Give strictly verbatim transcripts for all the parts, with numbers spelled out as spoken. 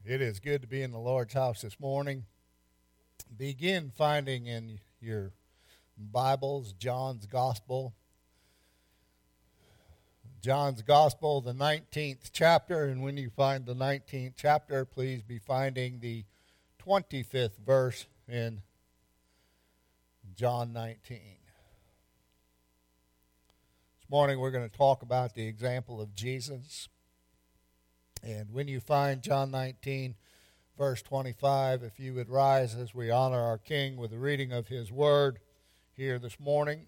It is good to be in the Lord's house this morning. Begin finding in your Bibles John's Gospel. John's Gospel, the nineteenth chapter, and when you find the nineteenth chapter, please be finding the twenty-fifth verse in John nineteen. This morning we're going to talk about the example of Jesus. And when you find John nineteen, verse twenty-five, if you would rise as we honor our King with the reading of His Word here this morning.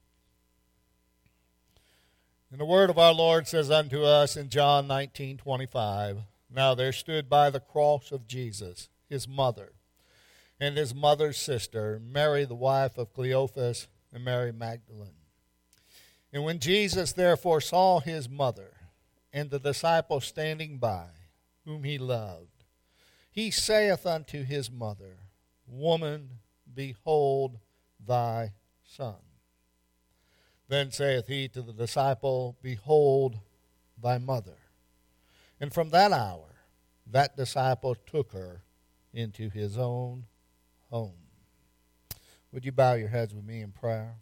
And the word of our Lord says unto us in John nineteen twenty-five, Now there stood by the cross of Jesus his mother, and his mother's sister, Mary the wife of Cleophas, and Mary Magdalene. And when Jesus therefore saw his mother, and the disciple standing by, whom he loved, he saith unto his mother, Woman, behold thy son. Then saith he to the disciple, Behold thy mother. And from that hour, that disciple took her into his own home. Would you bow your heads with me in prayer?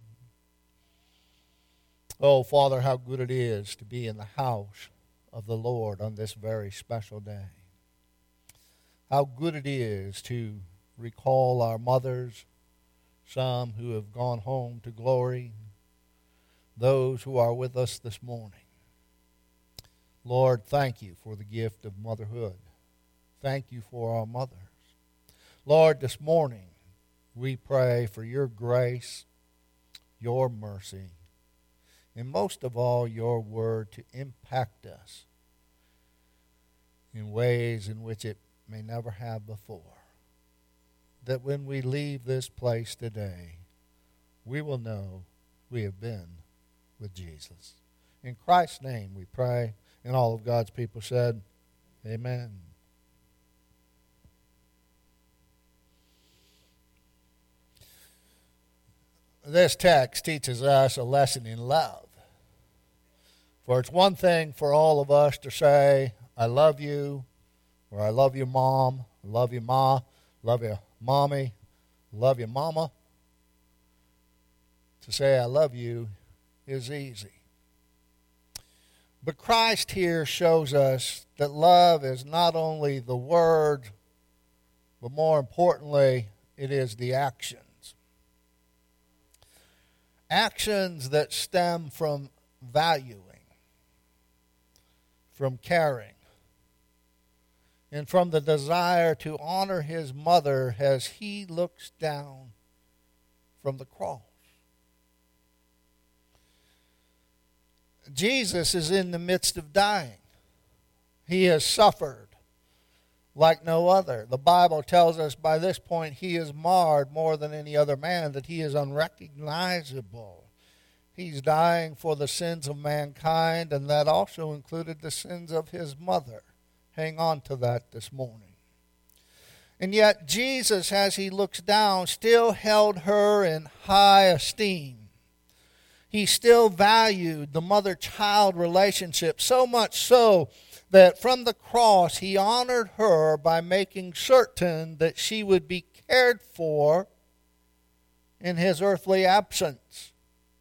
Oh, Father, how good it is to be in the house of the Lord on this very special day. How good it is to recall our mothers, some who have gone home to glory, those who are with us this morning. Lord, thank you for the gift of motherhood. Thank you for our mothers. Lord, this morning we pray for your grace, your mercy, and most of all, your word to impact us in ways in which it may never have before. That when we leave this place today, we will know we have been with Jesus. In Christ's name we pray, and all of God's people said, Amen. This text teaches us a lesson in love. For it's one thing for all of us to say, I love you, or I love you, Mom, I love you, Ma, love you, Mommy, love you, Mama. To say I love you is easy. But Christ here shows us that love is not only the word, but more importantly, it is the actions. Actions that stem from valuing, from caring, and from the desire to honor his mother as he looks down from the cross. Jesus is in the midst of dying. He has suffered like no other. The Bible tells us by this point he is marred more than any other man, that he is unrecognizable. He's dying for the sins of mankind, and that also included the sins of his mother. Hang on to that this morning. And yet Jesus, as he looks down, still held her in high esteem. He still valued the mother-child relationship, so much so that from the cross he honored her by making certain that she would be cared for in his earthly absence.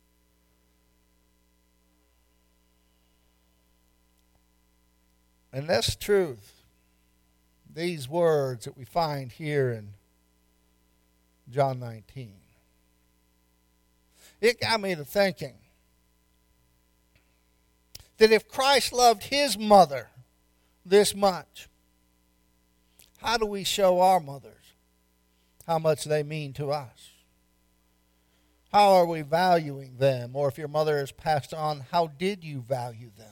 And this truth, these words that we find here in John nineteen, it got me to thinking that if Christ loved his mother this much, how do we show our mothers how much they mean to us? How are we valuing them? Or if your mother has passed on, how did you value them?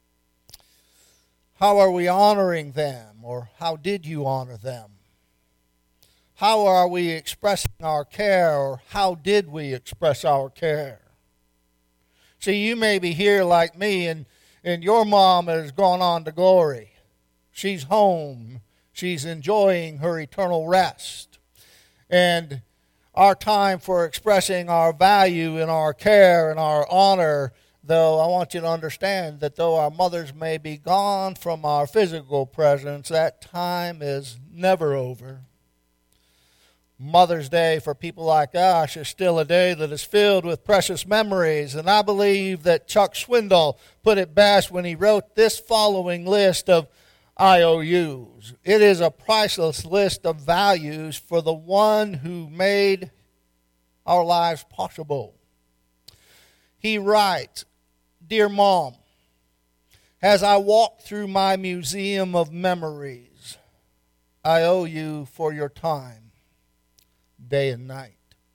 How are we honoring them, or how did you honor them? How are we expressing our care, or how did we express our care? See, you may be here like me, and, and your mom has gone on to glory. She's home. She's enjoying her eternal rest. And our time for expressing our value and our care and our honor though, I want you to understand that though our mothers may be gone from our physical presence, that time is never over. Mother's Day for people like us is still a day that is filled with precious memories. And I believe that Chuck Swindoll put it best when he wrote this following list of I O Us. It is a priceless list of values for the one who made our lives possible. He writes, "Dear Mom, as I walk through my museum of memories, I owe you for your time, day and night.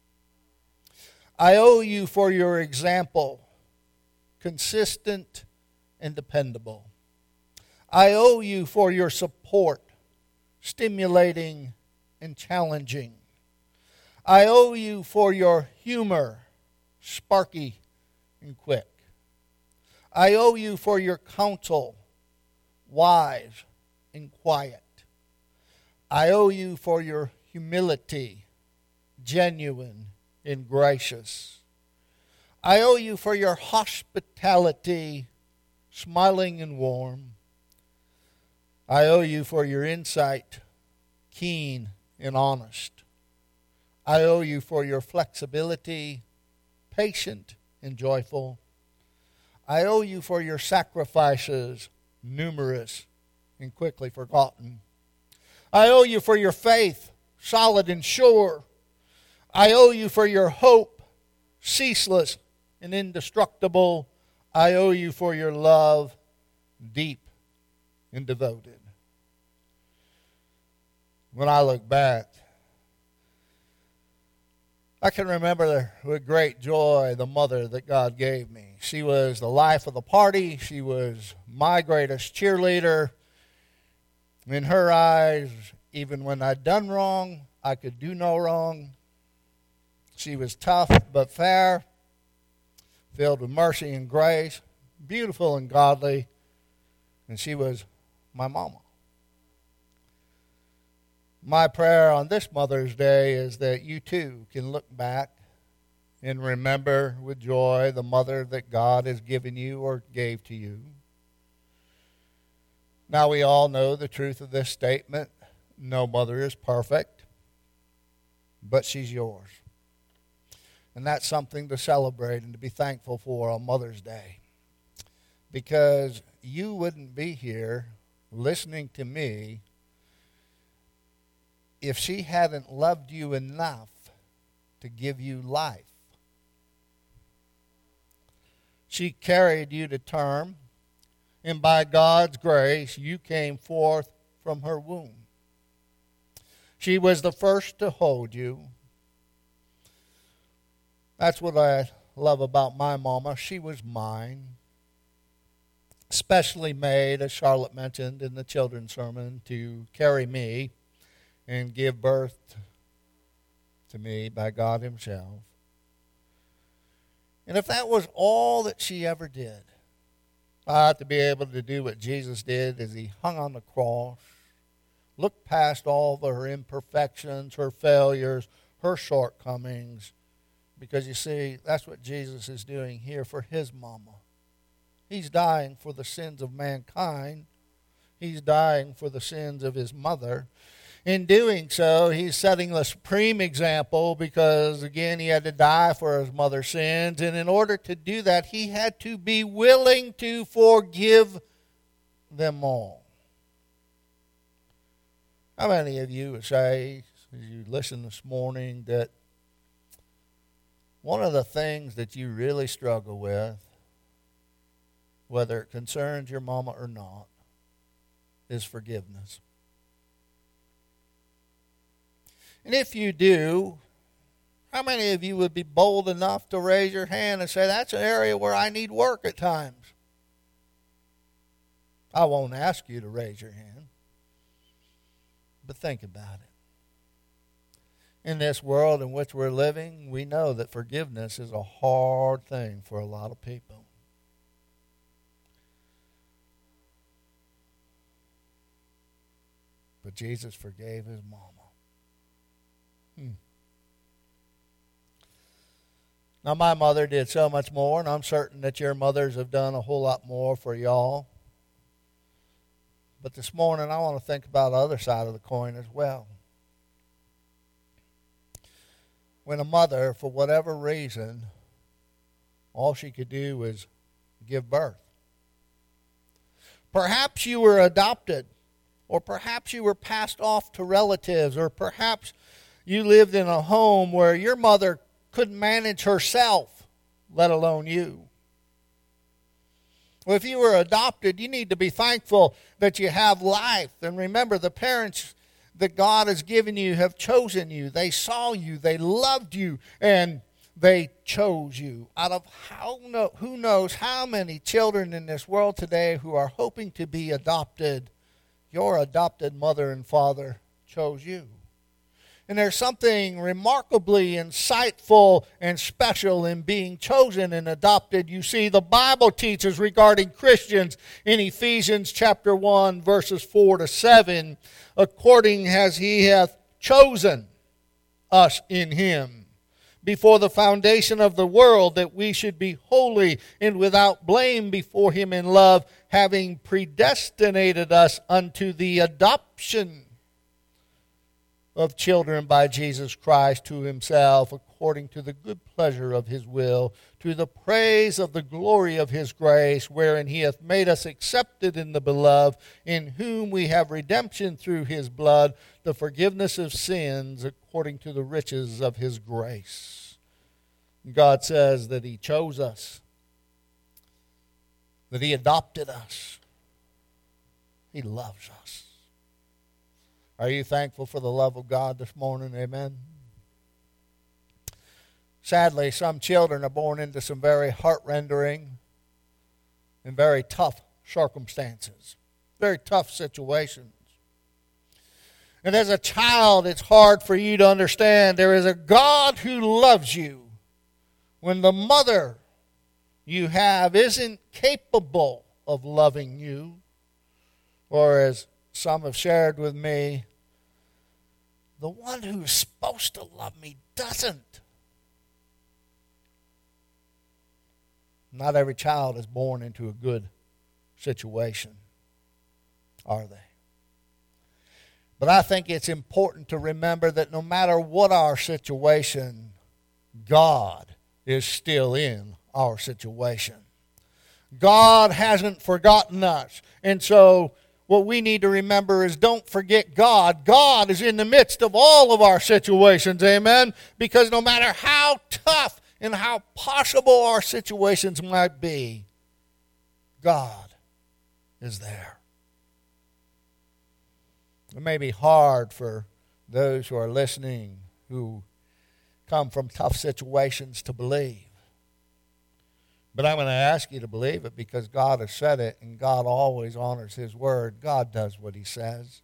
I owe you for your example, consistent and dependable. I owe you for your support, stimulating and challenging. I owe you for your humor, sparky and quick. I owe you for your counsel, wise and quiet. I owe you for your humility, genuine and gracious. I owe you for your hospitality, smiling and warm. I owe you for your insight, keen and honest. I owe you for your flexibility, patient and joyful. I owe you for your sacrifices, numerous and quickly forgotten. I owe you for your faith, solid and sure. I owe you for your hope, ceaseless and indestructible. I owe you for your love, deep and devoted." When I look back, I can remember with great joy the mother that God gave me. She was the life of the party. She was my greatest cheerleader. In her eyes, even when I'd done wrong, I could do no wrong. She was tough but fair, filled with mercy and grace, beautiful and godly, and she was my mama. My prayer on this Mother's Day is that you too can look back and remember with joy the mother that God has given you or gave to you. Now we all know the truth of this statement. No mother is perfect, but she's yours. And that's something to celebrate and to be thankful for on Mother's Day. Because you wouldn't be here listening to me if she hadn't loved you enough to give you life. She carried you to term, and by God's grace, you came forth from her womb. She was the first to hold you. That's what I love about my mama. She was mine. Specially made, as Charlotte mentioned in the children's sermon, to carry me and give birth to me by God himself. And if that was all that she ever did, I ought to be able to do what Jesus did as he hung on the cross, looked past all of her imperfections, her failures, her shortcomings, because you see, that's what Jesus is doing here for his mama. He's dying for the sins of mankind. He's dying for the sins of his mother. In doing so, he's setting the supreme example because, again, he had to die for his mother's sins. And in order to do that, he had to be willing to forgive them all. How many of you would say, as you listen this morning, that one of the things that you really struggle with, whether it concerns your mama or not, is forgiveness? And if you do, how many of you would be bold enough to raise your hand and say, that's an area where I need work at times? I won't ask you to raise your hand, but think about it. In this world in which we're living, we know that forgiveness is a hard thing for a lot of people. But Jesus forgave his mama. Hmm. Now, my mother did so much more, and I'm certain that your mothers have done a whole lot more for y'all. But this morning, I want to think about the other side of the coin as well. When a mother, for whatever reason, all she could do was give birth. Perhaps you were adopted, or perhaps you were passed off to relatives, or perhaps you lived in a home where your mother couldn't manage herself, let alone you. Well, if you were adopted, you need to be thankful that you have life. And remember, the parents that God has given you have chosen you. They saw you, they loved you, and they chose you. Out of how no, who knows how many children in this world today who are hoping to be adopted, your adopted mother and father chose you. And there's something remarkably insightful and special in being chosen and adopted. You see, the Bible teaches regarding Christians in Ephesians chapter one, verses four to seven, according as he hath chosen us in him before the foundation of the world, that we should be holy and without blame before him in love, having predestinated us unto the adoption of children by Jesus Christ to himself, according to the good pleasure of his will, to the praise of the glory of his grace, wherein he hath made us accepted in the beloved, in whom we have redemption through his blood, the forgiveness of sins, according to the riches of his grace. God says that he chose us, that he adopted us. He loves us. Are you thankful for the love of God this morning? Amen. Sadly, some children are born into some very heart-rendering and very tough circumstances, very tough situations. And as a child, it's hard for you to understand there is a God who loves you when the mother you have isn't capable of loving you, or as some have shared with me, the one who's supposed to love me doesn't. Not every child is born into a good situation, are they? But I think it's important to remember that no matter what our situation, God is still in our situation. God hasn't forgotten us. And so what we need to remember is don't forget God. God is in the midst of all of our situations, amen? Because no matter how tough and how possible our situations might be, God is there. It may be hard for those who are listening who come from tough situations to believe. But I'm going to ask you to believe it because God has said it, and God always honors his word. God does what he says.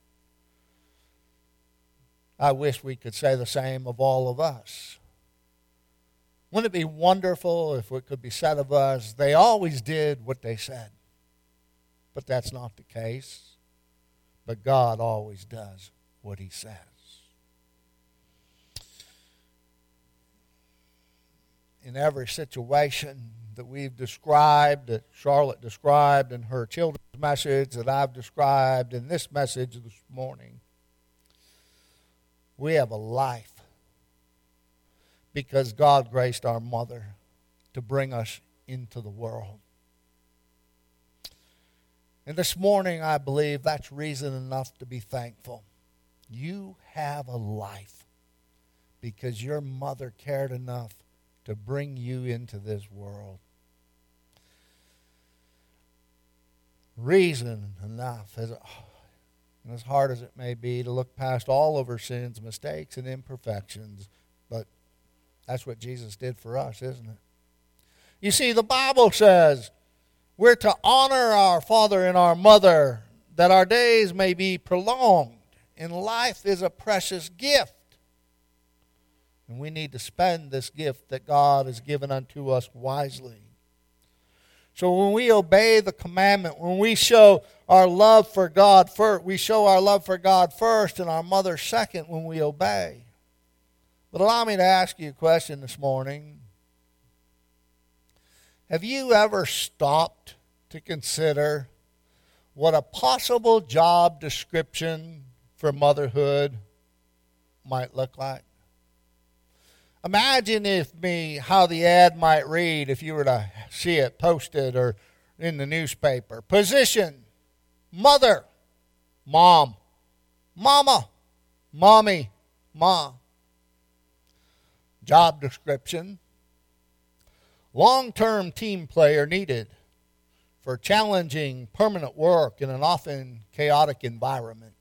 I wish we could say the same of all of us. Wouldn't it be wonderful if it could be said of us, they always did what they said? But that's not the case. But God always does what he says. In every situation that we've described, that Charlotte described in her children's message, that I've described in this message this morning, we have a life because God graced our mother to bring us into the world. And this morning, I believe that's reason enough to be thankful. You have a life because your mother cared enough to bring you into this world. Reason enough, as, as hard as it may be, to look past all of our sins, mistakes, and imperfections. But that's what Jesus did for us, isn't it? You see, the Bible says we're to honor our father and our mother, that our days may be prolonged. And life is a precious gift. And we need to spend this gift that God has given unto us wisely. So when we obey the commandment, when we show our love for God first, we show our love for God first and our mother second when we obey. But allow me to ask you a question this morning. Have you ever stopped to consider what a possible job description for motherhood might look like? Imagine if me how the ad might read if you were to see it posted or in the newspaper. Position: mother, mom, mama, mommy, ma. Job description: long-term team player needed for challenging permanent work in an often chaotic environment.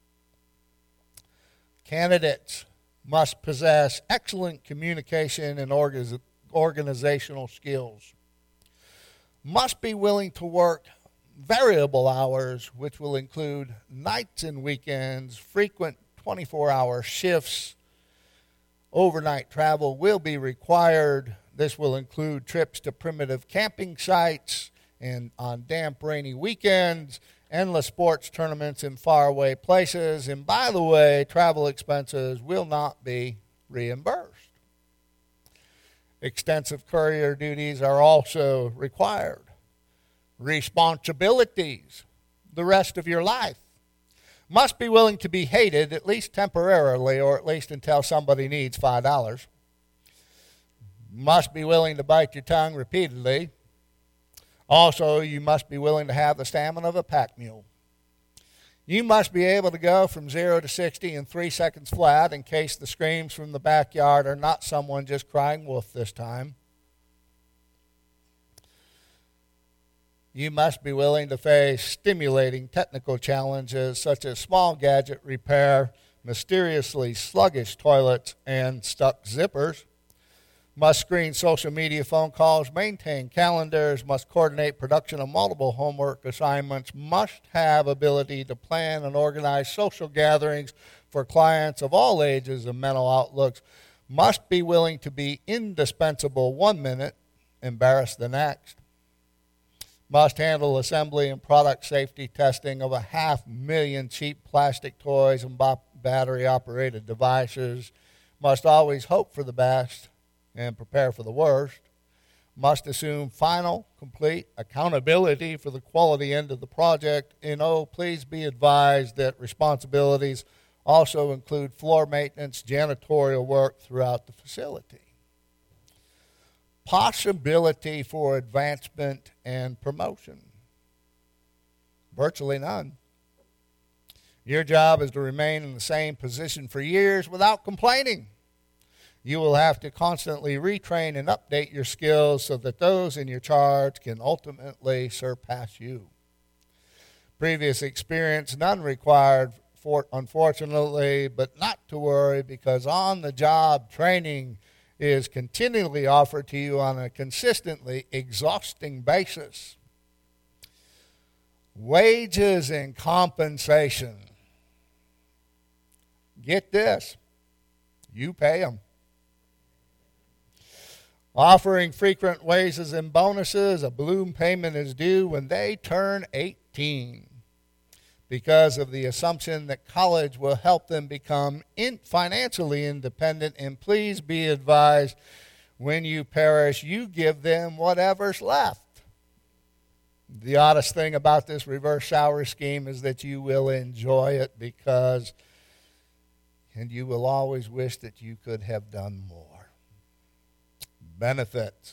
Candidates must possess excellent communication and organiz- organizational skills. Must be willing to work variable hours, which will include nights and weekends, frequent twenty-four hour shifts. Overnight travel will be required. This will include trips to primitive camping sites and on damp, rainy weekends, endless sports tournaments in faraway places. And by the way, travel expenses will not be reimbursed. Extensive courier duties are also required. Responsibilities the rest of your life. Must be willing to be hated, at least temporarily, or at least until somebody needs five dollars. Must be willing to bite your tongue repeatedly. Also, you must be willing to have the stamina of a pack mule. You must be able to go from zero to sixty in three seconds flat in case the screams from the backyard are not someone just crying wolf this time. You must be willing to face stimulating technical challenges such as small gadget repair, mysteriously sluggish toilets, and stuck zippers. Must screen social media phone calls, maintain calendars, must coordinate production of multiple homework assignments, must have ability to plan and organize social gatherings for clients of all ages and mental outlooks, must be willing to be indispensable one minute, embarrassed the next, must handle assembly and product safety testing of a half million cheap plastic toys and battery-operated devices, must always hope for the best and prepare for the worst, must assume final, complete accountability for the quality end of the project, and oh, please be advised that responsibilities also include floor maintenance, janitorial work throughout the facility. Possibility for advancement and promotion? Virtually none. Your job is to remain in the same position for years without complaining. You will have to constantly retrain and update your skills so that those in your charge can ultimately surpass you. Previous experience, none required, for, unfortunately, but not to worry because on-the-job training is continually offered to you on a consistently exhausting basis. Wages and compensation. Get this, you pay them. Offering frequent raises and bonuses, a balloon payment is due when they turn eighteen because of the assumption that college will help them become in financially independent. And please be advised, when you perish, you give them whatever's left. The oddest thing about this reverse salary scheme is that you will enjoy it because, and you will always wish that you could have done more. Benefits.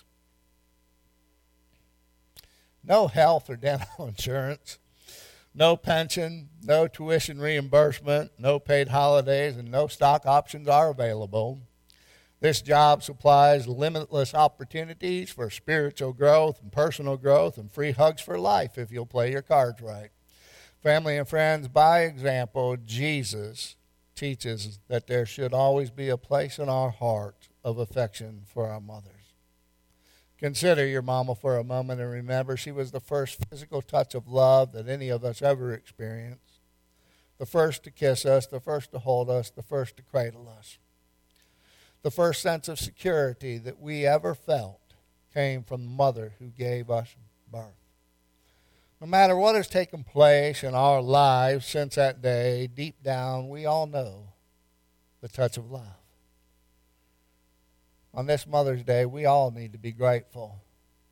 No health or dental insurance, no pension, no tuition reimbursement, no paid holidays, and no stock options are available. This job supplies limitless opportunities for spiritual growth and personal growth and free hugs for life if you'll play your cards right. Family and friends, by example, Jesus teaches that there should always be a place in our heart of affection for our mothers. Consider your mama for a moment and remember she was the first physical touch of love that any of us ever experienced. The first to kiss us, the first to hold us, the first to cradle us. The first sense of security that we ever felt came from the mother who gave us birth. No matter what has taken place in our lives since that day, deep down we all know the touch of love. On this Mother's Day, we all need to be grateful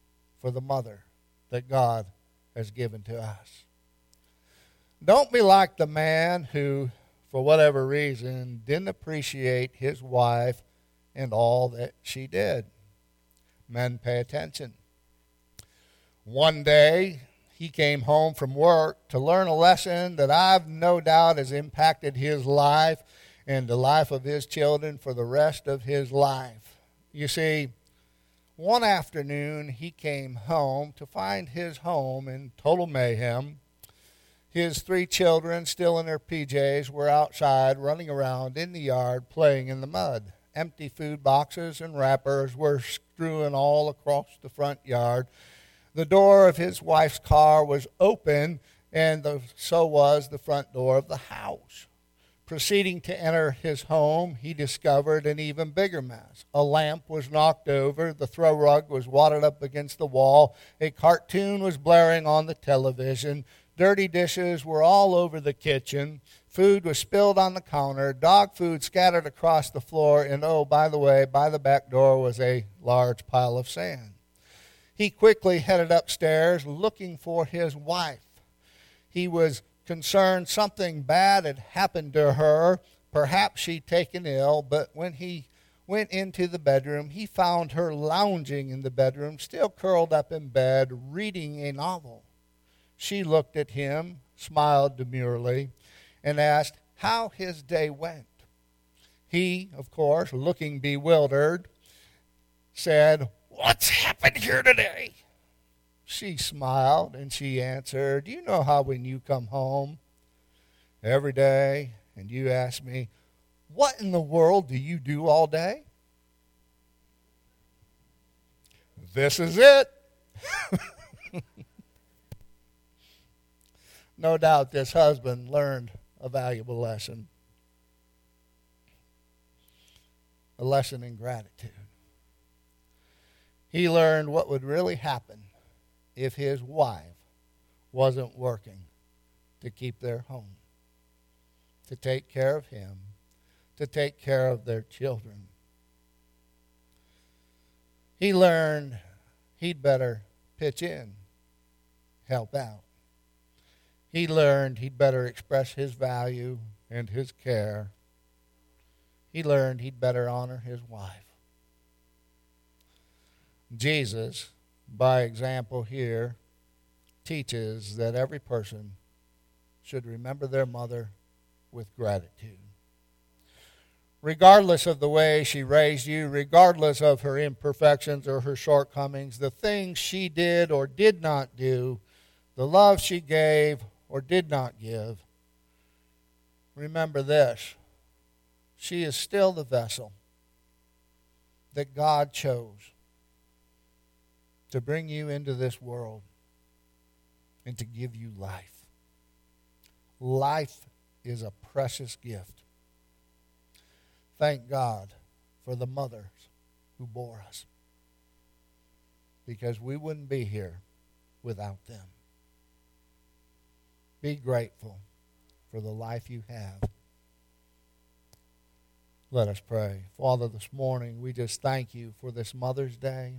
for the mother that God has given to us. Don't be like the man who, for whatever reason, didn't appreciate his wife and all that she did. Men, pay attention. One day, he came home from work to learn a lesson that I've no doubt has impacted his life and the life of his children for the rest of his life. You see, one afternoon he came home to find his home in total mayhem. His three children, still in their P Js, were outside running around in the yard playing in the mud. Empty food boxes and wrappers were strewn all across the front yard. The door of his wife's car was open, and the, so was the front door of the house. Proceeding to enter his home, he discovered an even bigger mess. A lamp was knocked over, the throw rug was wadded up against the wall, a cartoon was blaring on the television, dirty dishes were all over the kitchen, food was spilled on the counter, dog food scattered across the floor, and oh, by the way, by the back door was a large pile of sand. He quickly headed upstairs looking for his wife. He was concerned something bad had happened to her. Perhaps she'd taken ill, but when he went into the bedroom, he found her lounging in the bedroom, still curled up in bed, reading a novel. She looked at him, smiled demurely, and asked how his day went. He, of course, looking bewildered, said, "What's happened here today?" She smiled and she answered, "You know how when you come home every day and you ask me, what in the world do you do all day? This is it." No doubt this husband learned a valuable lesson. A lesson in gratitude. He learned what would really happen if his wife wasn't working to keep their home, to take care of him, to take care of their children. He learned he'd better pitch in, help out. He learned he'd better express his value and his care. He learned he'd better honor his wife. Jesus, by example here, teaches that every person should remember their mother with gratitude. Regardless of the way she raised you, regardless of her imperfections or her shortcomings, the things she did or did not do, the love she gave or did not give, remember this: she is still the vessel that God chose to bring you into this world and to give you life. Life is a precious gift. Thank God for the mothers who bore us, because we wouldn't be here without them. Be grateful for the life you have. Let us pray. Father, this morning we just thank you for this Mother's Day.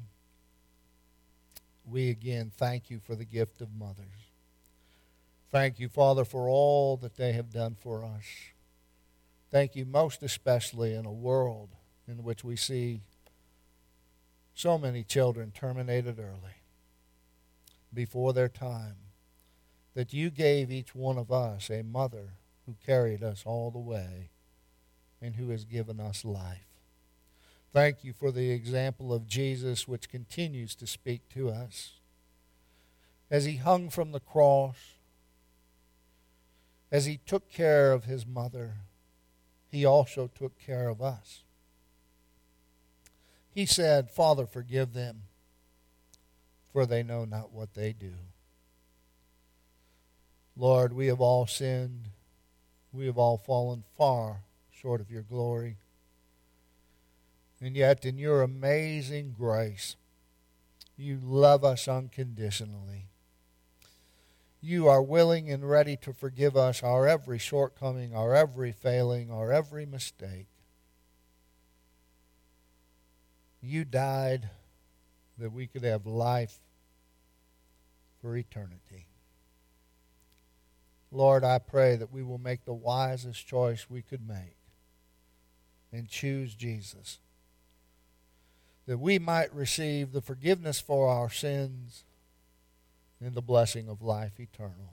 We again thank you for the gift of mothers. Thank you, Father, for all that they have done for us. Thank you most especially in a world in which we see so many children terminated early, before their time, that you gave each one of us a mother who carried us all the way and who has given us life. Thank you for the example of Jesus, which continues to speak to us. As he hung from the cross, as he took care of his mother, he also took care of us. He said, "Father, forgive them, for they know not what they do." Lord, we have all sinned. We have all fallen far short of your glory. And yet, in your amazing grace, you love us unconditionally. You are willing and ready to forgive us our every shortcoming, our every failing, our every mistake. You died that we could have life for eternity. Lord, I pray that we will make the wisest choice we could make and choose Jesus, that we might receive the forgiveness for our sins and the blessing of life eternal.